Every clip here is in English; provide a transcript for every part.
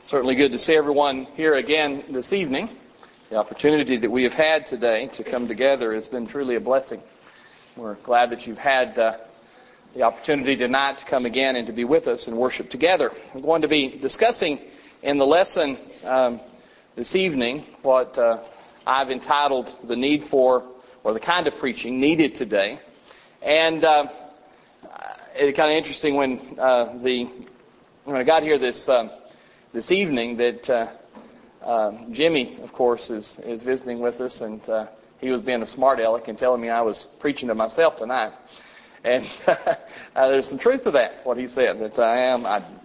Certainly good to see everyone here again this evening. The opportunity that we have had today to come together has been truly a blessing. We're glad that you've had the opportunity tonight to come again and to be with us and worship together. We're going to be discussing in the lesson this evening what I've entitled the need for, or the kind of preaching needed today. And it's kind of interesting when I got here this evening that Jimmy, of course, is visiting with us, and he was being a smart aleck and telling me I was preaching to myself tonight. And there's some truth to that, what he said, that I am.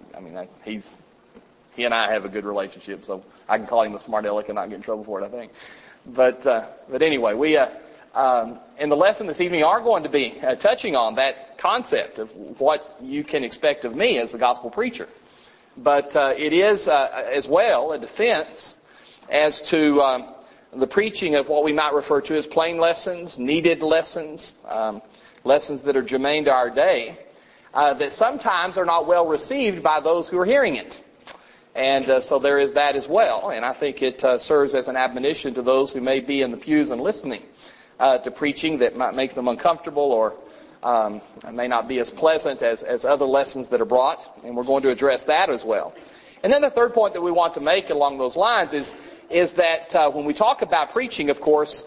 He and I have a good relationship, so I can call him a smart aleck and not get in trouble for it, I think. But anyway, we in the lesson this evening are going to be touching on that concept of what you can expect of me as a gospel preacher. But it is as well a defense as to the preaching of what we might refer to as plain lessons, needed lessons, lessons that are germane to our day, that sometimes are not well received by those who are hearing it. And so there is that as well. And I think it serves as an admonition to those who may be in the pews and listening to preaching that might make them uncomfortable or may not be as pleasant as other lessons that are brought, and we're going to address that as well. And then the third point that we want to make along those lines is that when we talk about preaching, of course,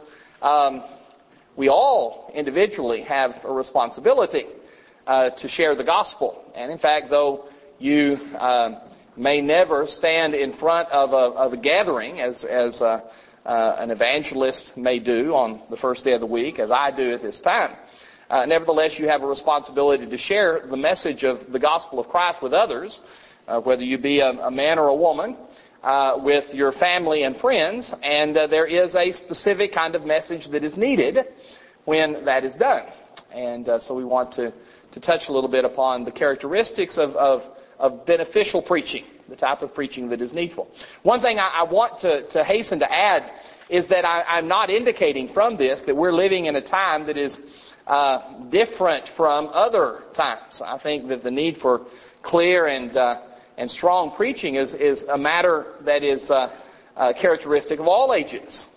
we all individually have a responsibility to share the gospel. And in fact, though you may never stand in front of a gathering as an evangelist may do on the first day of the week, as I do at this time, nevertheless, you have a responsibility to share the message of the gospel of Christ with others, whether you be a man or a woman, with your family and friends, and there is a specific kind of message that is needed when that is done. And so we want to touch a little bit upon the characteristics of beneficial preaching, the type of preaching that is needful. One thing I want to hasten to add is that I'm not indicating from this that we're living in a time that is different from other times. I think that the need for clear and strong preaching is a matter that is characteristic of all ages.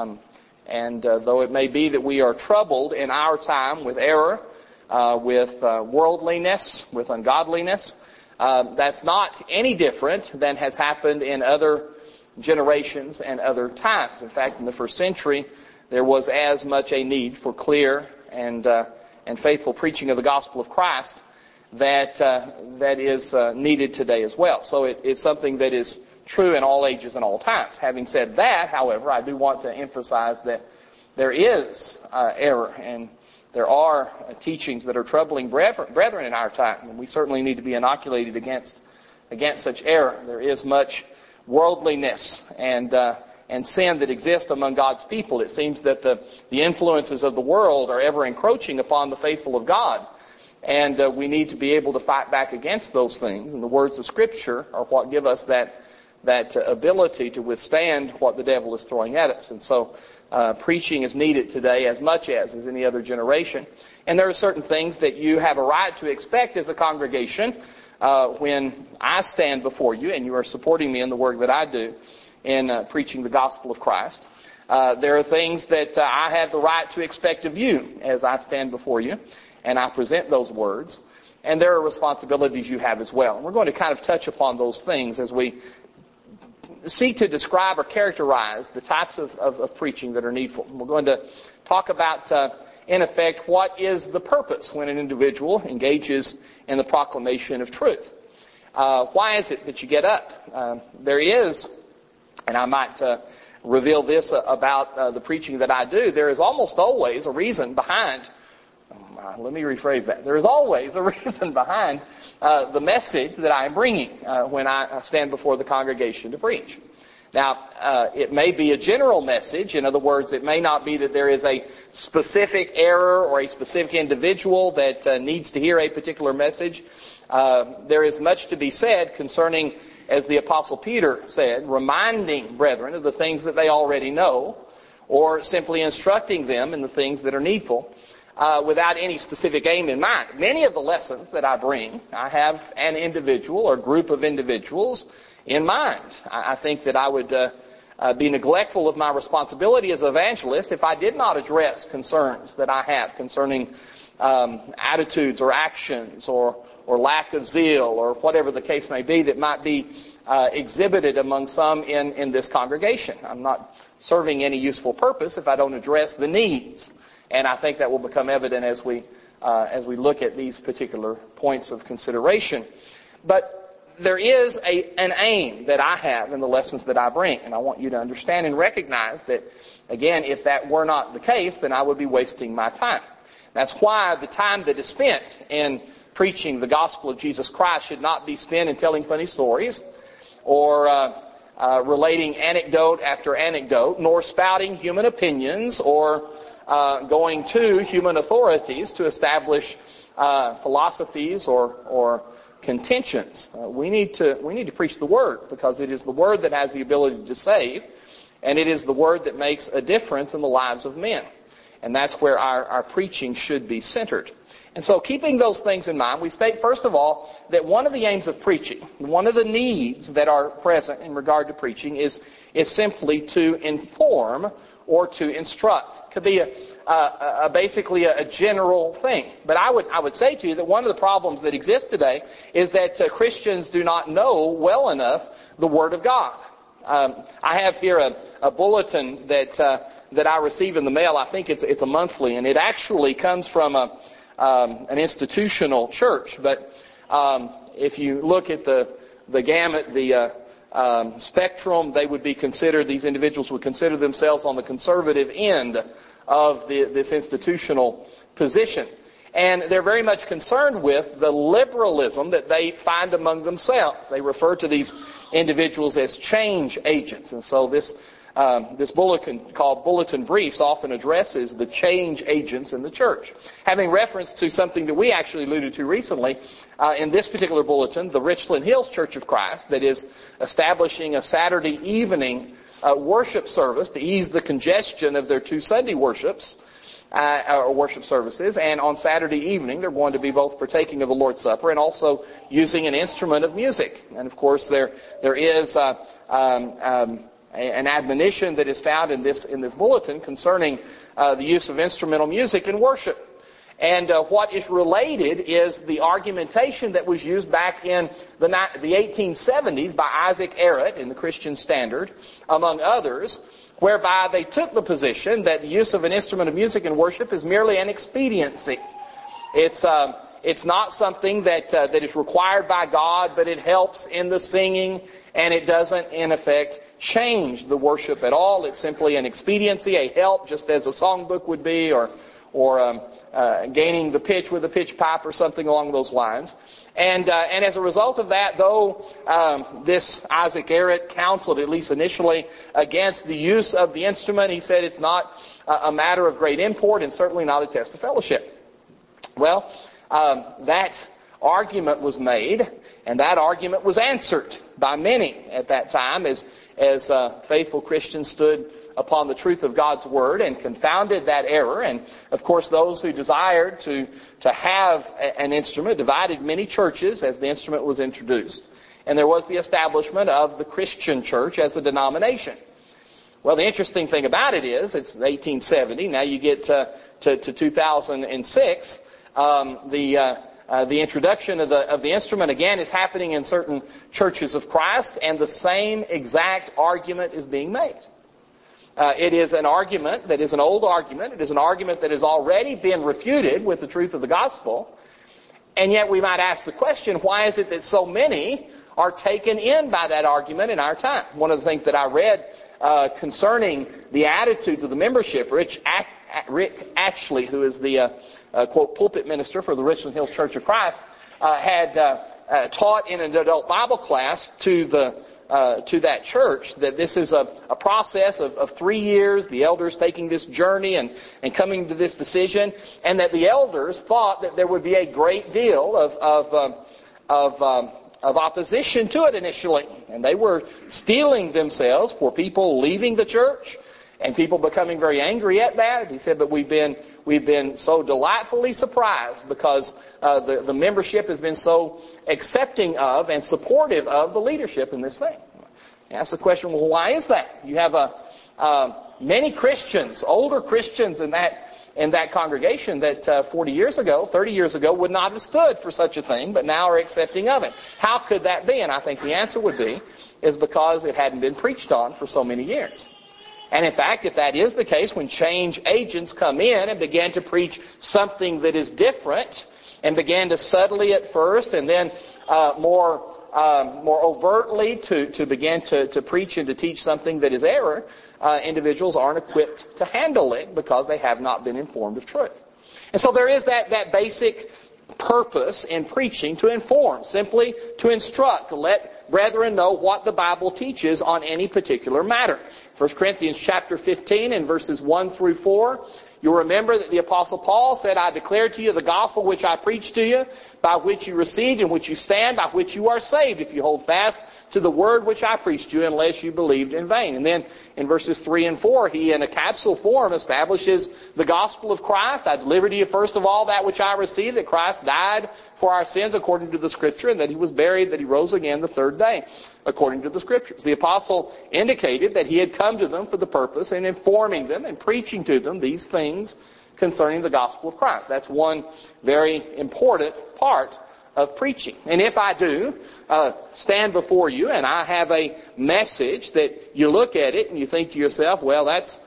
And though it may be that we are troubled in our time with error, with worldliness, with ungodliness, that's not any different than has happened in other generations and other times. In fact, in the first century, there was as much a need for clear and faithful preaching of the gospel of Christ that is needed today as well. So it's something that is true in all ages and all times. Having said that, however, I do want to emphasize that there is error and there are teachings that are troubling brethren in our time, and we certainly need to be inoculated against such error. There is much worldliness and sin that exists among God's people. It seems that the influences of the world are ever encroaching upon the faithful of God. And we need to be able to fight back against those things. And the words of Scripture are what give us that ability to withstand what the devil is throwing at us. And so preaching is needed today as much as any other generation. And there are certain things that you have a right to expect as a congregation when I stand before you and you are supporting me in the work that I do in preaching the gospel of Christ. There are things that I have the right to expect of you as I stand before you and I present those words. And there are responsibilities you have as well. And we're going to kind of touch upon those things as we seek to describe or characterize the types of preaching that are needful. We're going to talk about, in effect, what is the purpose when an individual engages in the proclamation of truth. Why is it that you get up? There is, and I might reveal this about the preaching that I do, there is almost always a reason behind, let me rephrase that. There is always a reason behind the message that I am bringing when I stand before the congregation to preach. Now, it may be a general message. In other words, it may not be that there is a specific error or a specific individual that needs to hear a particular message. There is much to be said concerning, as the Apostle Peter said, reminding brethren of the things that they already know, or simply instructing them in the things that are needful, without any specific aim in mind. Many of the lessons that I bring, I have an individual or group of individuals in mind. I think that I would be neglectful of my responsibility as an evangelist if I did not address concerns that I have concerning attitudes or actions or lack of zeal or whatever the case may be that might be exhibited among some in this congregation. I'm not serving any useful purpose if I don't address the needs. And I think that will become evident as we look at these particular points of consideration. But there is an aim that I have in the lessons that I bring. And I want you to understand and recognize that, again, if that were not the case, then I would be wasting my time. That's why the time that is spent in preaching the gospel of Jesus Christ should not be spent in telling funny stories or relating anecdote after anecdote, nor spouting human opinions or going to human authorities to establish philosophies or contentions. We need to preach the Word, because it is the Word that has the ability to save, and it is the Word that makes a difference in the lives of men. And that's where our preaching should be centered. And so, keeping those things in mind, we state first of all that one of the aims of preaching, one of the needs that are present in regard to preaching is simply to inform or to instruct. It could be basically a general thing. But I would say to you that one of the problems that exists today is that Christians do not know well enough the Word of God. I have here a bulletin that I receive in the mail. I think it's a monthly, and it actually comes from an institutional church. But if you look at the gamut, the spectrum, they would be considered, these individuals would consider themselves on the conservative end of this institutional position. And they're very much concerned with the liberalism that they find among themselves. They refer to these individuals as change agents. And so this bulletin called Bulletin Briefs often addresses the change agents in the church. Having reference to something that we actually alluded to recently, in this particular bulletin, the Richland Hills Church of Christ, that is establishing a Saturday evening worship service to ease the congestion of their two Sunday worships, or worship services, and on Saturday evening they're going to be both partaking of the Lord's Supper and also using an instrument of music. And of course there is an admonition that is found in this bulletin concerning the use of instrumental music in worship. And what is related is the argumentation that was used back in the 1870s by Isaac Errett in the Christian Standard, among others, whereby they took the position that the use of an instrument of music in worship is merely an expediency. It's not something that is required by God, but it helps in the singing, and it doesn't, in effect, change the worship at all. It's simply an expediency, a help, just as a songbook would be, or gaining the pitch with a pitch pipe or something along those lines. And as a result of that, though this Isaac Errett counseled, at least initially, against the use of the instrument, he said it's not a matter of great import and certainly not a test of fellowship. Well, that argument was made, and that argument was answered by many at that time as faithful Christians stood upon the truth of God's Word and confounded that error. And of course those who desired to have an instrument divided many churches as the instrument was introduced. And there was the establishment of the Christian church as a denomination. Well, the interesting thing about it is, it's 1870, now you get to 2006, the introduction of the instrument again is happening in certain churches of Christ, and the same exact argument is being made. It is an argument that is an old argument. It is an argument that has already been refuted with the truth of the gospel. And yet we might ask the question, why is it that so many are taken in by that argument in our time? One of the things that I read concerning the attitudes of the membership, Rick Ashley, who is the quote pulpit minister for the Richland Hills Church of Christ, had taught in an adult Bible class to that church that this is a process of 3 years, the elders taking this journey and coming to this decision, and that the elders thought that there would be a great deal of opposition to it initially. And they were steeling themselves for people leaving the church and people becoming very angry at that. He said, but we've been we've been so delightfully surprised because the membership has been so accepting of and supportive of the leadership in this thing. Ask the question, well, why is that? You have many Christians, older Christians in that congregation that 40 years ago, 30 years ago would not have stood for such a thing, but now are accepting of it. How could that be? And I think the answer would be is because it hadn't been preached on for so many years. And in fact, if that is the case, when change agents come in and begin to preach something that is different and began to subtly at first and then more overtly to begin to preach and to teach something that is error, individuals aren't equipped to handle it because they have not been informed of truth. And so there is that basic purpose in preaching, to inform, simply to instruct, to let brethren know what the Bible teaches on any particular matter. 1 Corinthians chapter 15 and verses 1 through 4, you'll remember that the Apostle Paul said, I declare to you the gospel which I preached to you, by which you received, in which you stand, by which you are saved, if you hold fast to the word which I preached to you, unless you believed in vain. And then in verses 3 and 4, he in a capsule form establishes the gospel of Christ. I delivered to you first of all that which I received, that Christ died for our sins according to the Scripture, and that he was buried, that he rose again the third day according to the Scriptures. The apostle indicated that he had come to them for the purpose in informing them and preaching to them these things concerning the gospel of Christ. That's one very important part of preaching. And if I do stand before you and I have a message that you look at it and you think to yourself, well, that's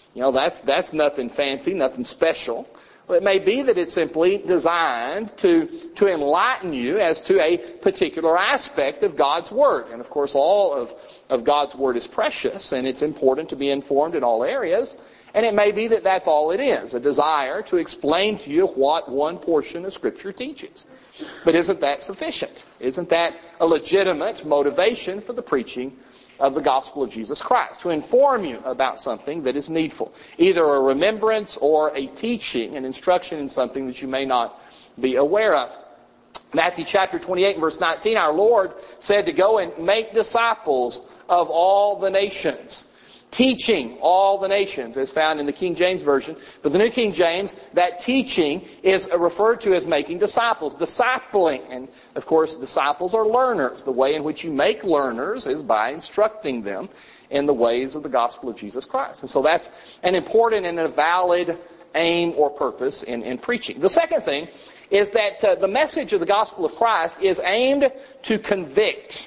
nothing fancy, nothing special. Well, it may be that it's simply designed to enlighten you as to a particular aspect of God's Word. And of course, all of God's Word is precious, and it's important to be informed in all areas. And it may be that that's all it is, a desire to explain to you what one portion of Scripture teaches. But isn't that sufficient? Isn't that a legitimate motivation for the preaching of the gospel of Jesus Christ? To inform you about something that is needful. Either a remembrance or a teaching, an instruction in something that you may not be aware of. Matthew chapter 28 and verse 19, our Lord said to go and make disciples of all the nations. Teaching all the nations, as found in the King James Version. But the New King James, that teaching is referred to as making disciples, discipling. And, of course, disciples are learners. The way in which you make learners is by instructing them in the ways of the gospel of Jesus Christ. And so that's an important and a valid aim or purpose in preaching. The second thing is that the message of the gospel of Christ is aimed to convict,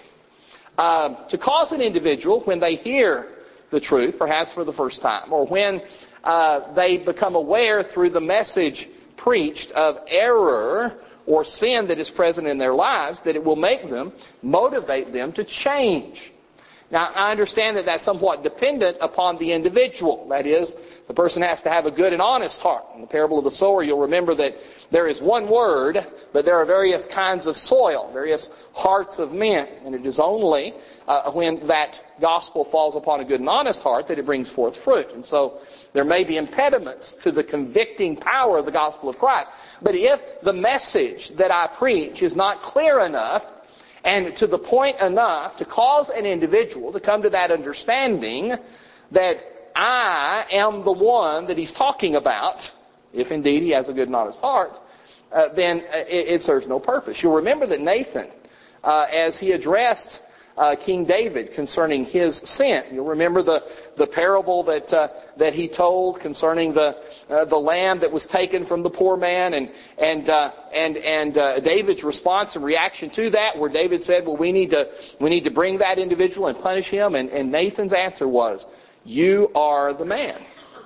to cause an individual, when they hear the truth, perhaps for the first time, or when they become aware through the message preached of error or sin that is present in their lives, that it will motivate them to change. Now, I understand that that's somewhat dependent upon the individual. That is, the person has to have a good and honest heart. In the parable of the sower, you'll remember that there is one word, but there are various kinds of soil, various hearts of men. And it is only when that gospel falls upon a good and honest heart that it brings forth fruit. And so there may be impediments to the convicting power of the gospel of Christ. But if the message that I preach is not clear enough and to the point enough to cause an individual to come to that understanding that I am the one that he's talking about, if indeed he has a good and honest heart, then it serves no purpose. You'll remember that Nathan, as he addressed King David concerning his sin. You'll remember the parable that he told concerning the lamb that was taken from the poor man, and David's response and reaction to that, where David said, "Well, we need to bring that individual and punish him." And Nathan's answer was, "You are the man."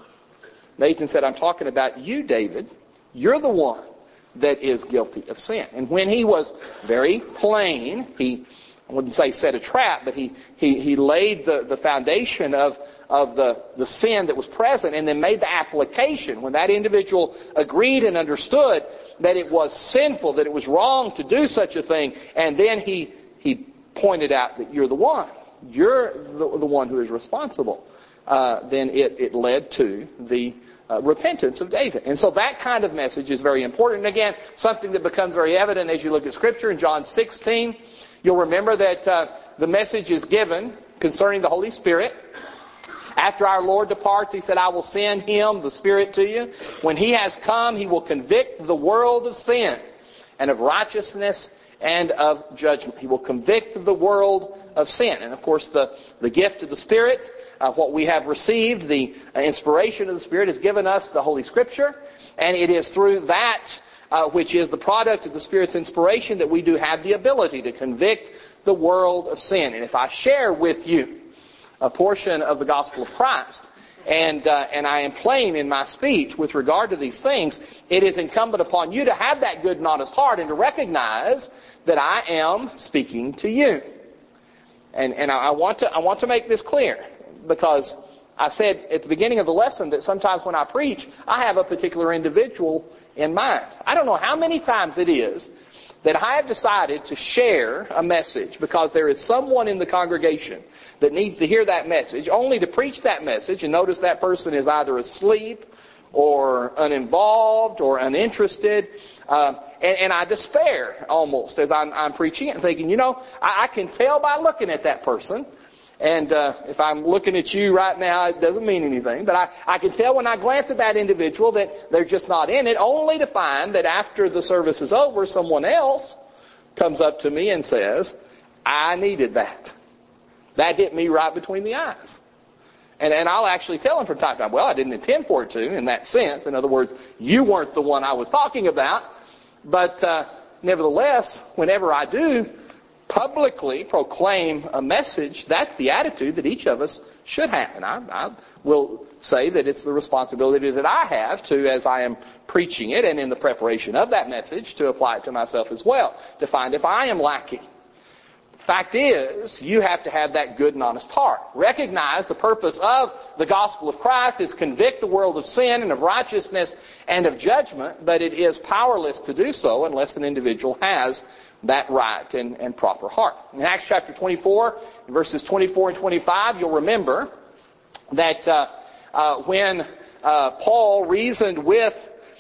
Nathan said, "I'm talking about you, David. You're the one that is guilty of sin." And when he was very plain, I wouldn't say set a trap, but he laid the foundation of the sin that was present, and then made the application. When that individual agreed and understood that it was sinful, that it was wrong to do such a thing, and then he pointed out that you're the one. You're the one who is responsible. Then it led to the repentance of David. And so that kind of message is very important. And again, something that becomes very evident as you look at Scripture in John 16. You'll remember that the message is given concerning the Holy Spirit. After our Lord departs, He said, I will send Him, the Spirit, to you. When He has come, He will convict the world of sin and of righteousness and of judgment. He will convict the world of sin. And of course, the gift of the Spirit, what we have received, the inspiration of the Spirit, has given us the Holy Scripture. And it is through that which is the product of the Spirit's inspiration that we do have the ability to convict the world of sin. And if I share with you a portion of the gospel of Christ, and I am plain in my speech with regard to these things, it is incumbent upon you to have that good and honest heart and to recognize that I am speaking to you. And I want to make this clear, because I said at the beginning of the lesson that sometimes when I preach, I have a particular individual in mind. I don't know how many times it is that I have decided to share a message because there is someone in the congregation that needs to hear that message, only to preach that message and notice that person is either asleep or uninvolved or uninterested. And I despair almost as I'm preaching it and thinking, I can tell by looking at that person. And if I'm looking at you right now, it doesn't mean anything. But I can tell when I glance at that individual that they're just not in it, only to find that after the service is over, someone else comes up to me and says, I needed that. That hit me right between the eyes. And I'll actually tell them from time to time, well, I didn't intend for it to in that sense. In other words, you weren't the one I was talking about. But nevertheless, whenever I do publicly proclaim a message, that's the attitude that each of us should have. And I will say that it's the responsibility that I have to, as I am preaching it and in the preparation of that message, to apply it to myself as well, to find if I am lacking. Fact is, you have to have that good and honest heart. Recognize the purpose of the gospel of Christ is convict the world of sin and of righteousness and of judgment, but it is powerless to do so unless an individual has that right and proper heart. In Acts chapter 24, verses 24 and 25, you'll remember that when Paul reasoned with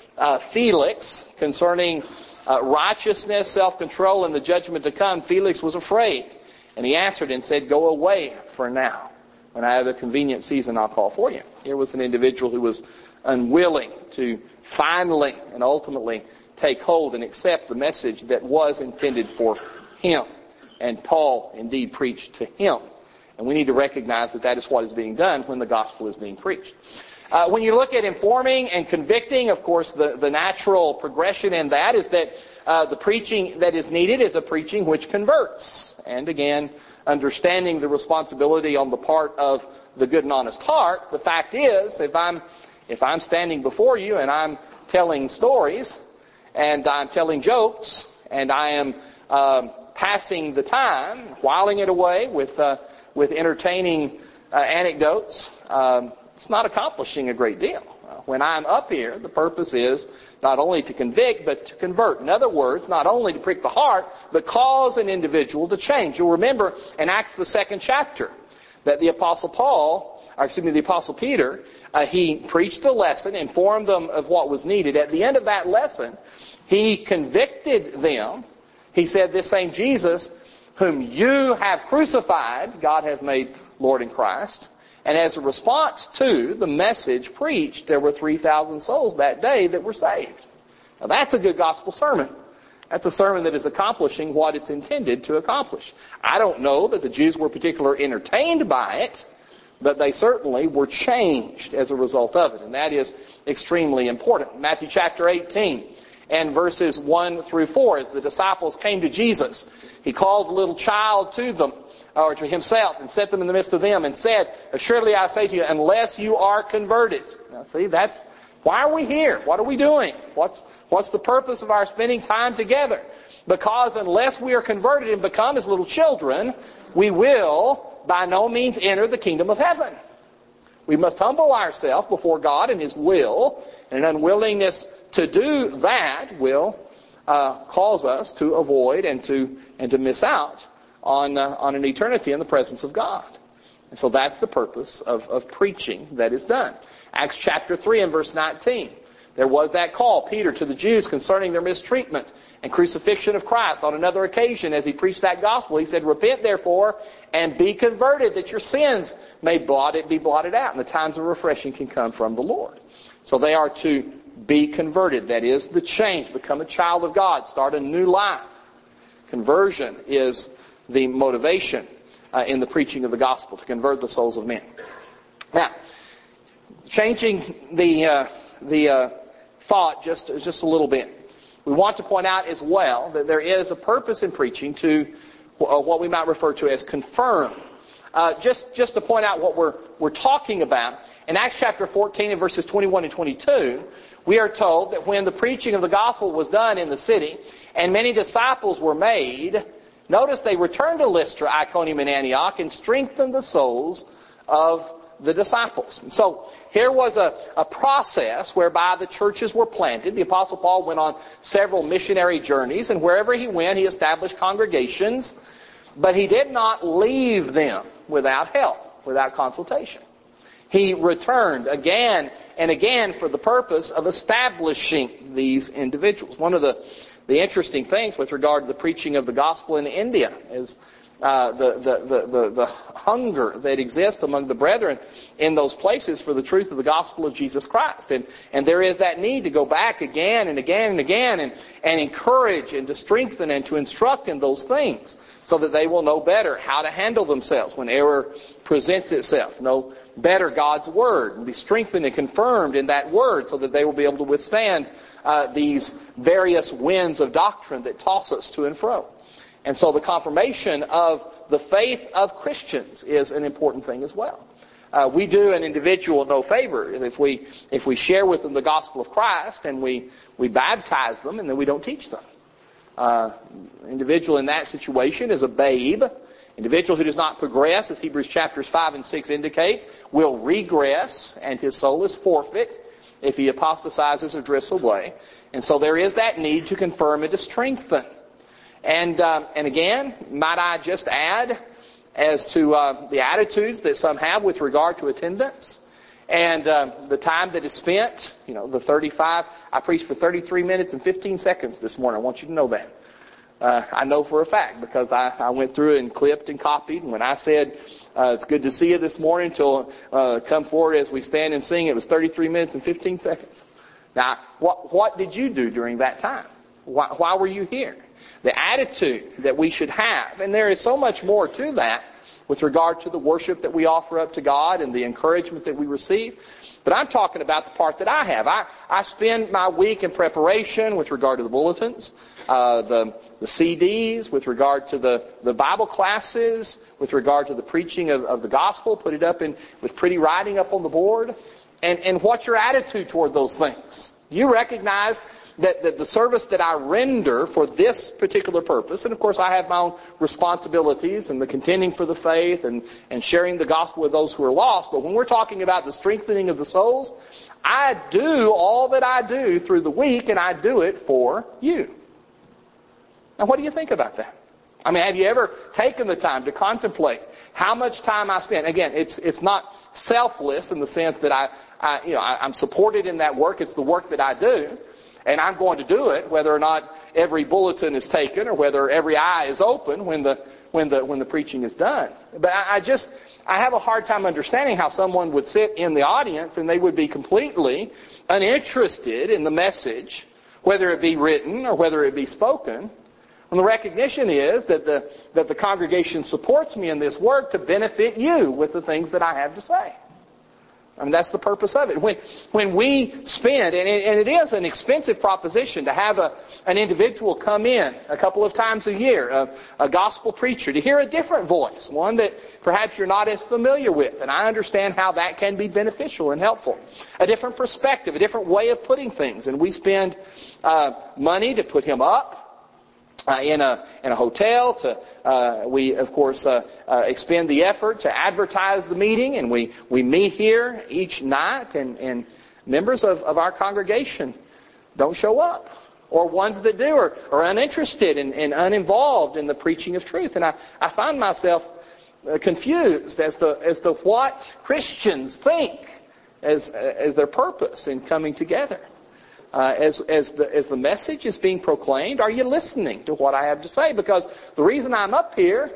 Felix concerning righteousness, self-control, and the judgment to come, Felix was afraid. And he answered and said, go away for now. When I have a convenient season, I'll call for you. Here was an individual who was unwilling to finally and ultimately take hold and accept the message that was intended for him. And Paul indeed preached to him. And we need to recognize that that is what is being done when the gospel is being preached. When you look at informing and convicting, of course, the natural progression in that is that the preaching that is needed is a preaching which converts. And again, understanding the responsibility on the part of the good and honest heart, the fact is, if I'm standing before you and I'm telling stories and I'm telling jokes and I am passing the time, whiling it away with entertaining anecdotes, it's not accomplishing a great deal. When I'm up here, the purpose is not only to convict, but to convert. In other words, not only to prick the heart, but cause an individual to change. You'll remember in Acts the 2nd chapter that the Apostle Peter, he preached the lesson, informed them of what was needed. At the end of that lesson, he convicted them. He said, this same Jesus, whom you have crucified, God has made Lord in Christ. And as a response to the message preached, there were 3,000 souls that day that were saved. Now that's a good gospel sermon. That's a sermon that is accomplishing what it's intended to accomplish. I don't know that the Jews were particularly entertained by it, but they certainly were changed as a result of it. And that is extremely important. Matthew chapter 18 and verses 1 through 4, as the disciples came to Jesus, he called the little child to them, or to himself, and set them in the midst of them, and said, assuredly I say to you, unless you are converted. Now see, that's, why are we here? What are we doing? What's the purpose of our spending time together? Because unless we are converted and become as little children, we will by no means enter the kingdom of heaven. We must humble ourselves before God and His will, and an unwillingness to do that will cause us to avoid and to miss out on an eternity in the presence of God. And so that's the purpose of preaching that is done. Acts chapter 3 and verse 19. There was that call, Peter, to the Jews concerning their mistreatment and crucifixion of Christ. On another occasion, as he preached that gospel, he said, "Repent therefore and be converted, that your sins may be blotted out, and the times of refreshing can come from the Lord." So they are to be converted. That is the change. Become a child of God. Start a new life. Conversion is the motivation in the preaching of the gospel, to convert the souls of men. Now, changing the thought just a little bit. We want to point out as well that there is a purpose in preaching to what we might refer to as confirm. Just to point out what we're talking about, in Acts chapter 14 and verses 21 and 22, we are told that when the preaching of the gospel was done in the city and many disciples were made, notice they returned to Lystra, Iconium, and Antioch and strengthened the souls of the disciples. And so here was a process whereby the churches were planted. The Apostle Paul went on several missionary journeys, and wherever he went, he established congregations, but he did not leave them without help, without consultation. He returned again and again for the purpose of establishing these individuals. One of the interesting things with regard to the preaching of the gospel in India is the hunger that exists among the brethren in those places for the truth of the gospel of Jesus Christ. And there is that need to go back again and again and again and encourage and to strengthen and to instruct in those things so that they will know better how to handle themselves when error presents itself. Know better God's Word and be strengthened and confirmed in that Word so that they will be able to withstand these various winds of doctrine that toss us to and fro. And so the confirmation of the faith of Christians is an important thing as well. We do an individual no favor if we share with them the gospel of Christ and we baptize them and then we don't teach them. Individual in that situation is a babe. Individual who does not progress, as Hebrews chapters 5 and 6 indicates, will regress, and his soul is forfeit if he apostatizes or drifts away. And so there is that need to confirm and to strengthen. And again, might I just add as to the attitudes that some have with regard to attendance and the time that is spent, the 35. I preached for 33 minutes and 15 seconds this morning. I want you to know that. I know for a fact because I went through and clipped and copied. And when I said, it's good to see you this morning till come forward as we stand and sing, it was 33 minutes and 15 seconds. Now, what did you do during that time? Why were you here? The attitude that we should have. And there is so much more to that with regard to the worship that we offer up to God and the encouragement that we receive. But I'm talking about the part that I have. I spend my week in preparation with regard to the bulletins, the CDs, with regard to the Bible classes, with regard to the preaching of the gospel, put it up with pretty writing up on the board. And what's your attitude toward those things? You recognize that the service that I render for this particular purpose, and of course I have my own responsibilities and the contending for the faith and sharing the gospel with those who are lost, but when we're talking about the strengthening of the souls, I do all that I do through the week, and I do it for you. Now what do you think about that? I mean, have you ever taken the time to contemplate how much time I spend? Again, it's not selfless in the sense that I'm supported in that work. It's the work that I do. And I'm going to do it whether or not every bulletin is taken or whether every eye is open when the preaching is done. But I have a hard time understanding how someone would sit in the audience and they would be completely uninterested in the message, whether it be written or whether it be spoken. And the recognition is that the congregation supports me in this work to benefit you with the things that I have to say. I mean, that's the purpose of it. When we spend, and it is an expensive proposition to have an individual come in a couple of times a year, a gospel preacher, to hear a different voice, one that perhaps you're not as familiar with. And I understand how that can be beneficial and helpful. A different perspective, a different way of putting things. And we spend money to put him up. In a hotel, we of course expend the effort to advertise the meeting, and we meet here each night, and members of our congregation don't show up, or ones that do are uninterested and uninvolved in the preaching of truth, and I find myself confused as to what Christians think as their purpose in coming together. as the message is being proclaimed? Are you listening to what I have to say? Because the reason I'm up here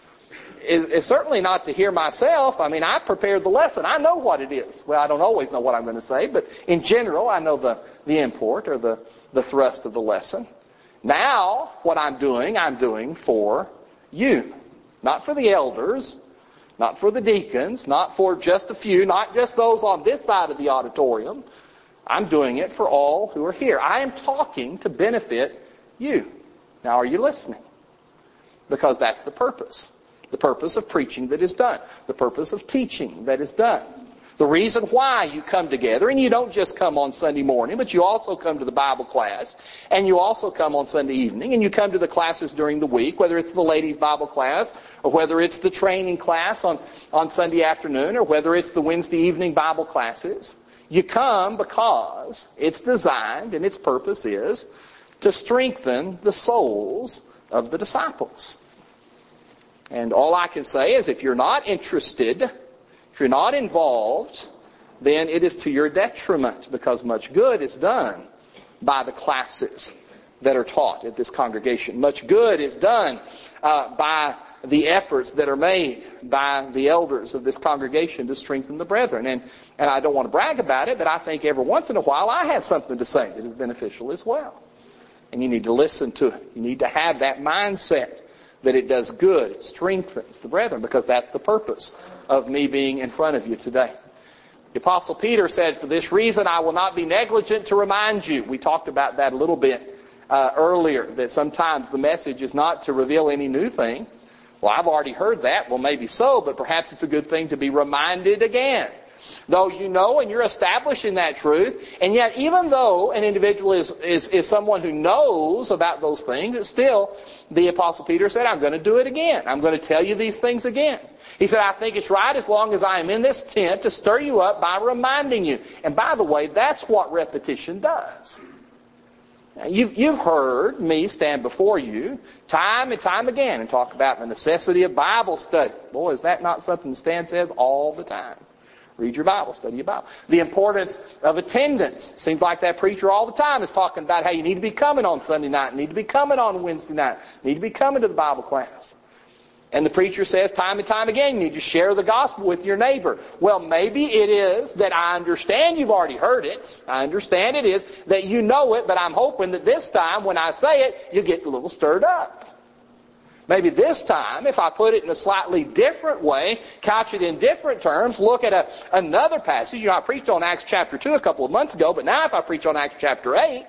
is certainly not to hear myself. I mean, I prepared the lesson. I know what it is. Well, I don't always know what I'm going to say, but in general, I know the import or the thrust of the lesson. Now, what I'm doing for you. Not for the elders, not for the deacons, not for just a few, not just those on this side of the auditorium. I'm doing it for all who are here. I am talking to benefit you. Now, are you listening? Because that's the purpose. The purpose of preaching that is done. The purpose of teaching that is done. The reason why you come together, and you don't just come on Sunday morning, but you also come to the Bible class, and you also come on Sunday evening, and you come to the classes during the week, whether it's the ladies' Bible class, or whether it's the training class on Sunday afternoon, or whether it's the Wednesday evening Bible classes. You come because it's designed, and its purpose is to strengthen the souls of the disciples. And all I can say is if you're not interested, if you're not involved, then it is to your detriment, because much good is done by the classes that are taught at this congregation. Much good is done by the efforts that are made by the elders of this congregation to strengthen the brethren. And I don't want to brag about it, but I think every once in a while I have something to say that is beneficial as well. And you need to listen to it. You need to have that mindset that it does good, it strengthens the brethren, because that's the purpose of me being in front of you today. The Apostle Peter said, "For this reason I will not be negligent to remind you." We talked about that a little bit earlier, that sometimes the message is not to reveal any new thing. Well, I've already heard that. Well, maybe so, but perhaps it's a good thing to be reminded again. Though you know and you're establishing that truth, and yet even though an individual is someone who knows about those things, still, the Apostle Peter said, I'm going to do it again. I'm going to tell you these things again. He said, I think it's right as long as I am in this tent to stir you up by reminding you. And by the way, that's what repetition does. Now, you've heard me stand before you time and time again and talk about the necessity of Bible study. Boy, is that not something Stan says all the time? Read your Bible, study your Bible. The importance of attendance. Seems like that preacher all the time is talking about how you need to be coming on Sunday night, need to be coming on Wednesday night, need to be coming to the Bible class. And the preacher says time and time again, you need to share the gospel with your neighbor. Well, maybe it is that I understand you've already heard it. I understand it is that you know it, but I'm hoping that this time when I say it, you get a little stirred up. Maybe this time, if I put it in a slightly different way, couch it in different terms, look at another passage. You know, I preached on Acts chapter 2 a couple of months ago, but now if I preach on Acts chapter 8,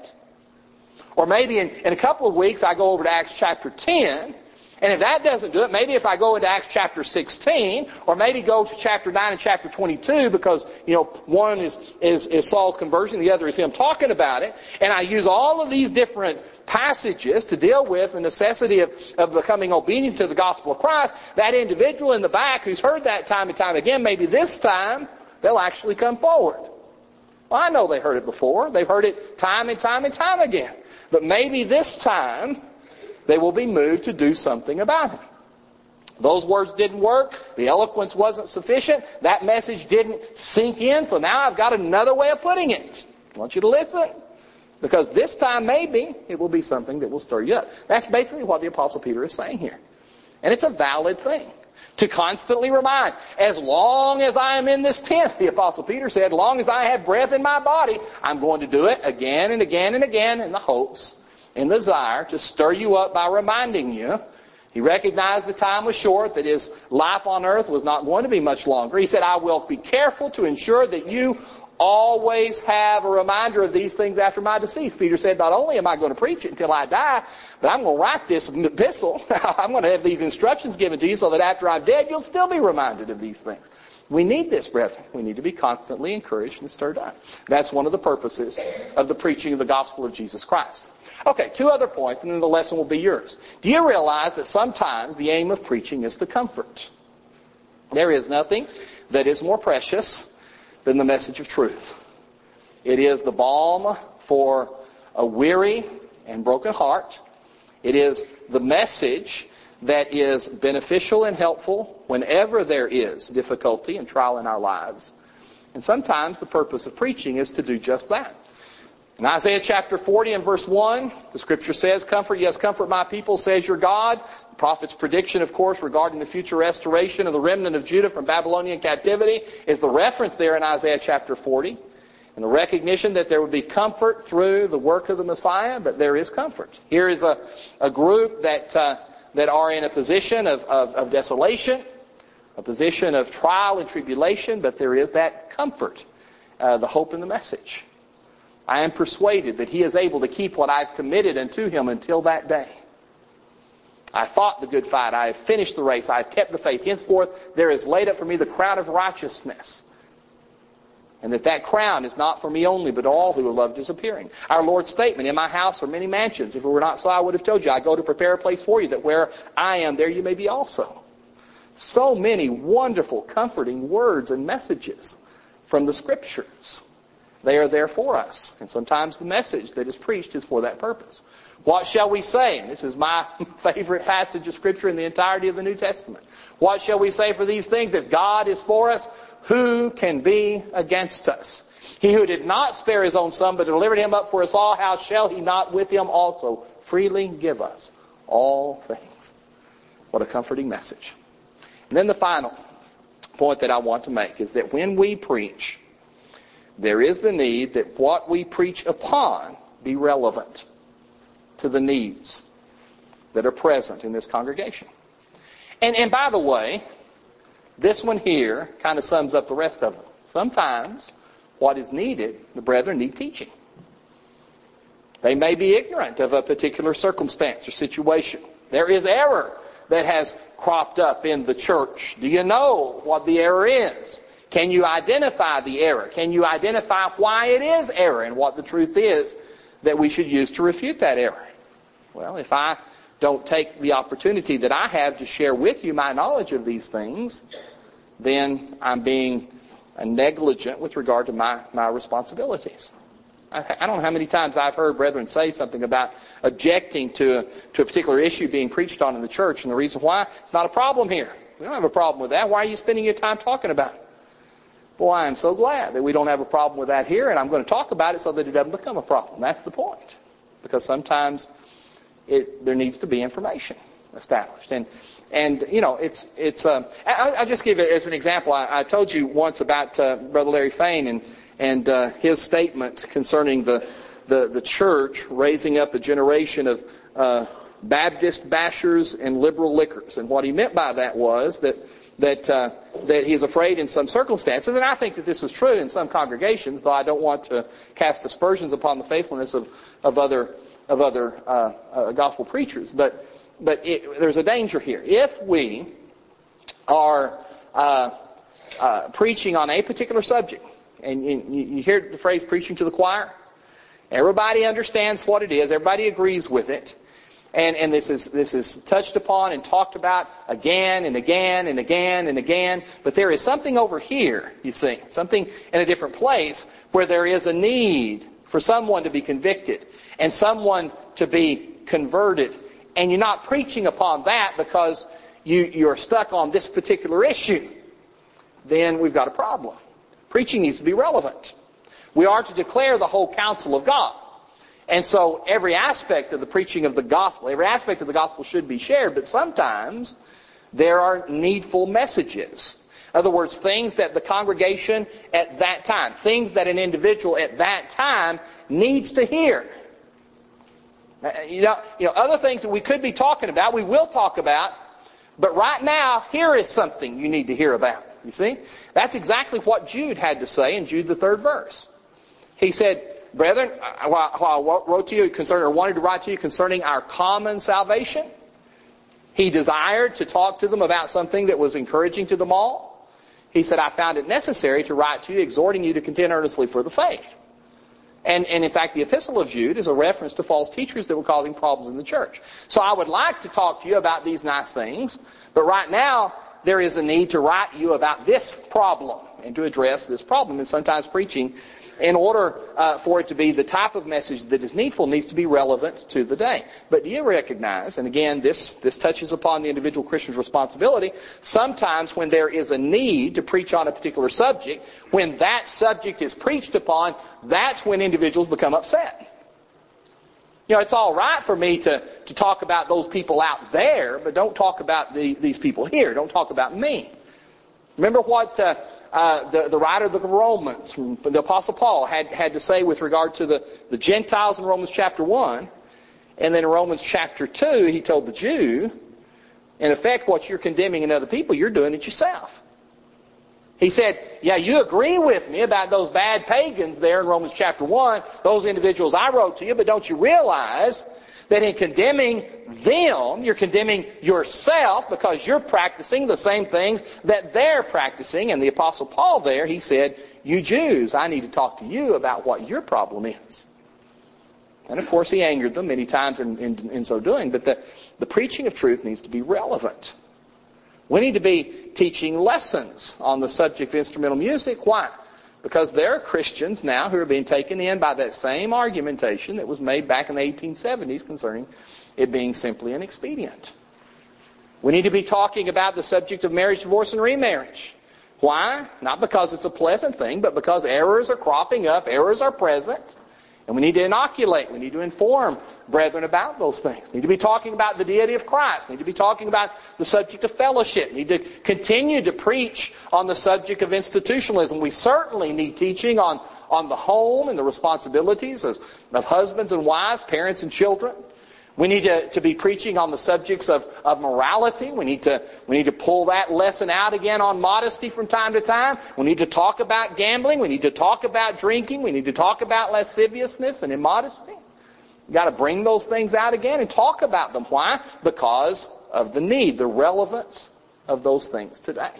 or maybe in a couple of weeks I go over to Acts chapter 10, and if that doesn't do it, maybe if I go into Acts chapter 16, or maybe go to chapter 9 and chapter 22, because, you know, one is Saul's conversion, the other is him talking about it, and I use all of these different passages to deal with the necessity of becoming obedient to the gospel of Christ, that individual in the back who's heard that time and time again, maybe this time they'll actually come forward. Well, I know they heard it before. They've heard it time and time and time again. But maybe this time they will be moved to do something about it. Those words didn't work. The eloquence wasn't sufficient. That message didn't sink in. So now I've got another way of putting it. I want you to listen. Because this time maybe it will be something that will stir you up. That's basically what the Apostle Peter is saying here. And it's a valid thing. To constantly remind. As long as I am in this tent, the Apostle Peter said, as long as I have breath in my body, I'm going to do it again and again and again in the hopes and desire to stir you up by reminding you. He recognized the time was short, that his life on earth was not going to be much longer. He said, I will be careful to ensure that you always have a reminder of these things after my decease. Peter said, not only am I going to preach it until I die, but I'm going to write this epistle. I'm going to have these instructions given to you so that after I'm dead, you'll still be reminded of these things. We need this, brethren. We need to be constantly encouraged and stirred up. That's one of the purposes of the preaching of the gospel of Jesus Christ. Okay, 2 other points, and then the lesson will be yours. Do you realize that sometimes the aim of preaching is to comfort? There is nothing that is more precious than the message of truth. It is the balm for a weary and broken heart. It is the message that is beneficial and helpful whenever there is difficulty and trial in our lives. And sometimes the purpose of preaching is to do just that. In Isaiah chapter 40 and verse 1, the Scripture says, "Comfort, yes, comfort my people, says your God." The prophet's prediction, of course, regarding the future restoration of the remnant of Judah from Babylonian captivity is the reference there in Isaiah chapter 40. And the recognition that there would be comfort through the work of the Messiah, but there is comfort. Here is a group that are in a position of desolation, a position of trial and tribulation, but there is that comfort, the hope in the message. "I am persuaded that he is able to keep what I've committed unto him until that day. I fought the good fight. I have finished the race. I have kept the faith. Henceforth there is laid up for me the crown of righteousness. And that crown is not for me only, but all who love his appearing." Our Lord's statement, "In my house are many mansions. If it were not so, I would have told you. I go to prepare a place for you, that where I am, there you may be also." So many wonderful, comforting words and messages from the Scriptures. They are there for us. And sometimes the message that is preached is for that purpose. What shall we say? And this is my favorite passage of Scripture in the entirety of the New Testament. What shall we say for these things? If God is for us, who can be against us? He who did not spare his own Son, but delivered him up for us all, how shall he not with him also freely give us all things? What a comforting message. And then the final point that I want to make is that when we preach, there is the need that what we preach upon be relevant to the needs that are present in this congregation. And by the way, this one here kind of sums up the rest of them. Sometimes what is needed, the brethren need teaching. They may be ignorant of a particular circumstance or situation. There is error that has cropped up in the church. Do you know what the error is? Can you identify the error? Can you identify why it is error and what the truth is that we should use to refute that error? Well, if I don't take the opportunity that I have to share with you my knowledge of these things, then I'm being negligent with regard to my responsibilities. I don't know how many times I've heard brethren say something about objecting to a particular issue being preached on in the church, and the reason why, it's not a problem here. We don't have a problem with that. Why are you spending your time talking about it? Boy, I'm so glad that we don't have a problem with that here, and I'm going to talk about it so that it doesn't become a problem. That's the point. Because sometimes there needs to be information established. And you know, I'll just give it as an example. I told you once about Brother Larry Fain and his statement concerning the church raising up a generation of Baptist bashers and liberal lickers. And what he meant by that was that he's afraid in some circumstances, and I think that this was true in some congregations, though I don't want to cast aspersions upon the faithfulness of other gospel preachers. But there's a danger here. If we are preaching on a particular subject, and you hear the phrase preaching to the choir, everybody understands what it is, everybody agrees with it, and this is touched upon and talked about again and again and again and again, but there is something over here, you see, something in a different place where there is a need for someone to be convicted and someone to be converted. And you're not preaching upon that because you're stuck on this particular issue, then we've got a problem. Preaching needs to be relevant. We are to declare the whole counsel of God. And so every aspect of the preaching of the gospel, every aspect of the gospel should be shared, but sometimes there are needful messages. In other words, things that the congregation at that time, things that an individual at that time needs to hear. You know, other things that we could be talking about, we will talk about, but right now, here is something you need to hear about. You see? That's exactly what Jude had to say in Jude the 3rd verse. He said, "Brethren, while I wrote to you wanted to write to you concerning our common salvation," he desired to talk to them about something that was encouraging to them all. He said, "I found it necessary to write to you, exhorting you to contend earnestly for the faith." And in fact, the Epistle of Jude is a reference to false teachers that were causing problems in the church. So I would like to talk to you about these nice things, but right now, there is a need to write you about this problem and to address this problem. And sometimes preaching, in order for it to be the type of message that is needful, needs to be relevant to the day. But do you recognize, and again, this touches upon the individual Christian's responsibility, sometimes when there is a need to preach on a particular subject, when that subject is preached upon, that's when individuals become upset. You know, it's all right for me to talk about those people out there, but don't talk about these people here. Don't talk about me. Remember what the writer of the Romans, the Apostle Paul, had to say with regard to the Gentiles in Romans chapter 1. And then in Romans chapter 2, he told the Jew, in effect, what you're condemning in other people, you're doing it yourself. He said, yeah, you agree with me about those bad pagans there in Romans chapter 1, those individuals I wrote to you, but don't you realize that in condemning them, you're condemning yourself because you're practicing the same things that they're practicing. And the Apostle Paul there, he said, you Jews, I need to talk to you about what your problem is. And of course he angered them many times in so doing, but the preaching of truth needs to be relevant. We need to be teaching lessons on the subject of instrumental music. Why? Because there are Christians now who are being taken in by that same argumentation that was made back in the 1870s concerning it being simply an expedient. We need to be talking about the subject of marriage, divorce, and remarriage. Why? Not because it's a pleasant thing, but because errors are cropping up, errors are present, and we need to inoculate, we need to inform brethren about those things. We need to be talking about the deity of Christ. We need to be talking about the subject of fellowship. We need to continue to preach on the subject of institutionalism. We certainly need teaching on the home and the responsibilities of husbands and wives, parents and children. We need to be preaching on the subjects of morality. We need to pull that lesson out again on modesty from time to time. We need to talk about gambling. We need to talk about drinking. We need to talk about lasciviousness and immodesty. You've got to bring those things out again and talk about them. Why? Because of the need, the relevance of those things today.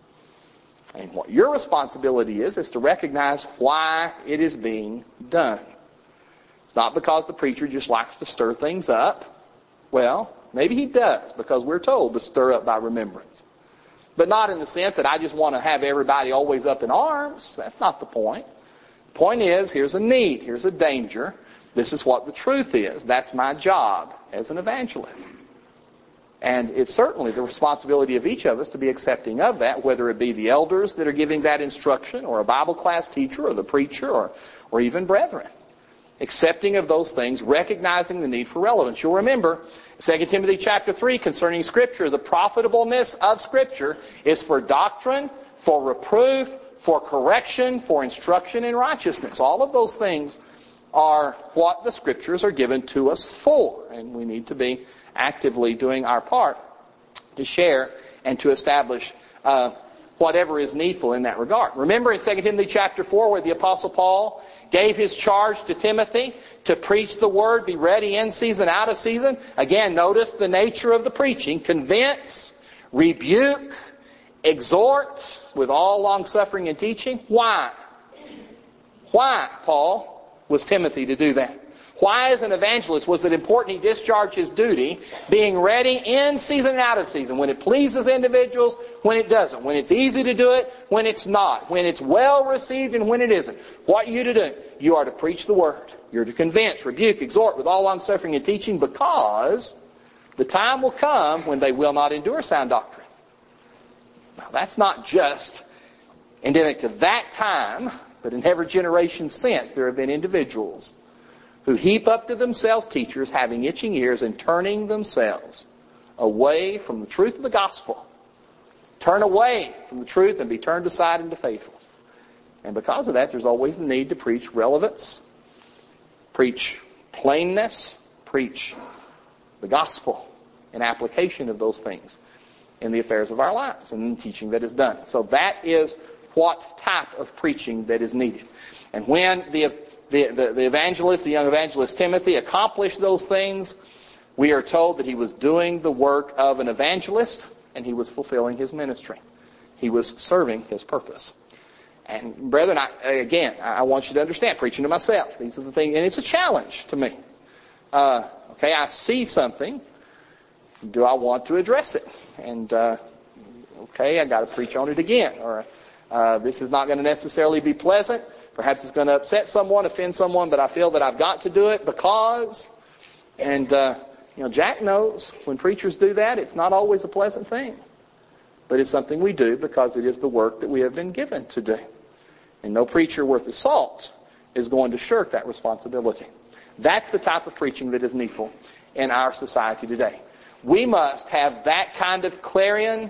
And what your responsibility is to recognize why it is being done. It's not because the preacher just likes to stir things up. Well, maybe he does, because we're told to stir up by remembrance. But not in the sense that I just want to have everybody always up in arms. That's not the point. The point is, here's a need, here's a danger. This is what the truth is. That's my job as an evangelist. And it's certainly the responsibility of each of us to be accepting of that, whether it be the elders that are giving that instruction, or a Bible class teacher, or the preacher, or even brethren. Accepting of those things, recognizing the need for relevance. You'll remember 2 Timothy chapter 3 concerning Scripture, the profitableness of Scripture is for doctrine, for reproof, for correction, for instruction in righteousness. All of those things are what the Scriptures are given to us for. And we need to be actively doing our part to share and to establish whatever is needful in that regard. Remember in 2 Timothy chapter 4 where the Apostle Paul gave his charge to Timothy to preach the word, be ready in season, out of season. Again, notice the nature of the preaching. Convince, rebuke, exhort with all long-suffering and teaching. Why? Why, Paul, was Timothy to do that? Why, as an evangelist, was it important he discharge his duty, being ready in season and out of season, when it pleases individuals, when it doesn't, when it's easy to do it, when it's not, when it's well received and when it isn't? What are you to do? You are to preach the word. You're to convince, rebuke, exhort with all long-suffering and teaching, because the time will come when they will not endure sound doctrine. Now, that's not just endemic to that time, but in every generation since, there have been individuals who heap up to themselves teachers having itching ears and turning themselves away from the truth of the gospel. Turn away from the truth and be turned aside into faithfuls. And because of that, there's always the need to preach relevance, preach plainness, preach the gospel in application of those things in the affairs of our lives and in the teaching that is done. So that is what type of preaching that is needed. And when the evangelist, the young evangelist Timothy, accomplished those things, we are told that he was doing the work of an evangelist and he was fulfilling his ministry. He was serving his purpose. And brethren, I want you to understand, preaching to myself, these are the things, and it's a challenge to me. I see something. Do I want to address it? And okay, I got to preach on it again. Or this is not going to necessarily be pleasant. Perhaps it's going to upset someone, offend someone, but I feel that I've got to do it because... And, Jack knows when preachers do that, it's not always a pleasant thing. But it's something we do because it is the work that we have been given to do. And no preacher worth his salt is going to shirk that responsibility. That's the type of preaching that is needful in our society today. We must have that kind of clarion,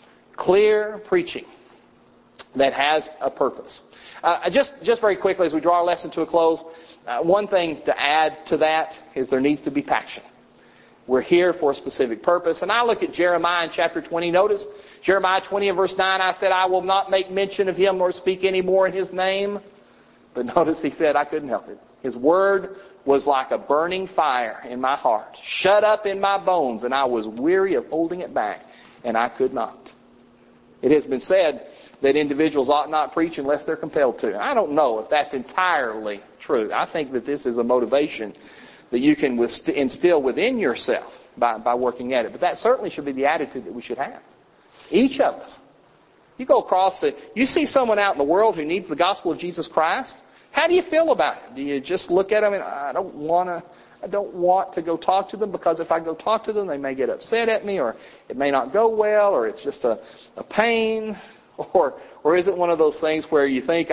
clear preaching that has a purpose. Just very quickly as we draw our lesson to a close, one thing to add to that is there needs to be passion. We're here for a specific purpose. And I look at Jeremiah in chapter 20. Notice, Jeremiah 20 and verse 9, I said, I will not make mention of him nor speak any more in his name. But notice he said, I couldn't help it. His word was like a burning fire in my heart, shut up in my bones, and I was weary of holding it back, and I could not. It has been said that individuals ought not preach unless they're compelled to. I don't know if that's entirely true. I think that this is a motivation that you can instill within yourself by working at it. But that certainly should be the attitude that we should have. Each of us. You go across it, you see someone out in the world who needs the gospel of Jesus Christ. How do you feel about it? Do you just look at them and I don't want to go talk to them because if I go talk to them they may get upset at me, or it may not go well, or it's just a pain, or is it one of those things where you think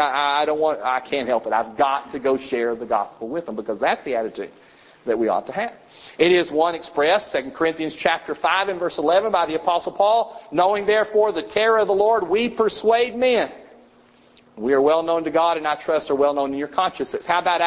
I can't help it. I've got to go share the gospel with them, because that's the attitude that we ought to have. It is one expressed, 2 Corinthians chapter 5 and verse 11 by the Apostle Paul, knowing therefore the terror of the Lord, we persuade men. We are well known to God, and I trust are well known in your consciences. How about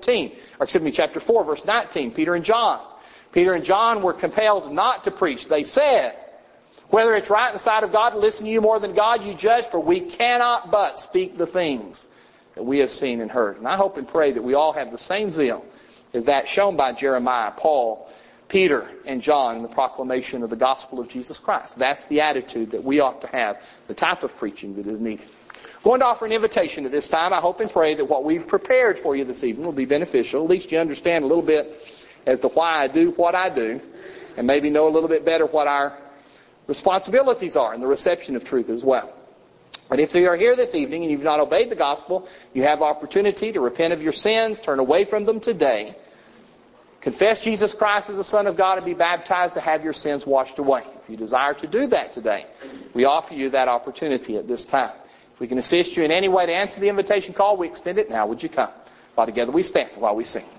chapter 4, verse 19, Peter and John. Peter and John were compelled not to preach. They said, whether it's right in the sight of God to listen to you more than God, you judge, for we cannot but speak the things that we have seen and heard. And I hope and pray that we all have the same zeal as that shown by Jeremiah, Paul, Peter, and John in the proclamation of the gospel of Jesus Christ. That's the attitude that we ought to have, the type of preaching that is needed. I'm going to offer an invitation at this time. I hope and pray that what we've prepared for you this evening will be beneficial. At least you understand a little bit as to why I do what I do, and maybe know a little bit better what our responsibilities are in the reception of truth as well. But if you are here this evening and you've not obeyed the gospel, you have opportunity to repent of your sins, turn away from them today, confess Jesus Christ as the Son of God, and be baptized to have your sins washed away. If you desire to do that today, we offer you that opportunity at this time. If we can assist you in any way to answer the invitation call, we extend it now. Would you come? While together we stand while we sing.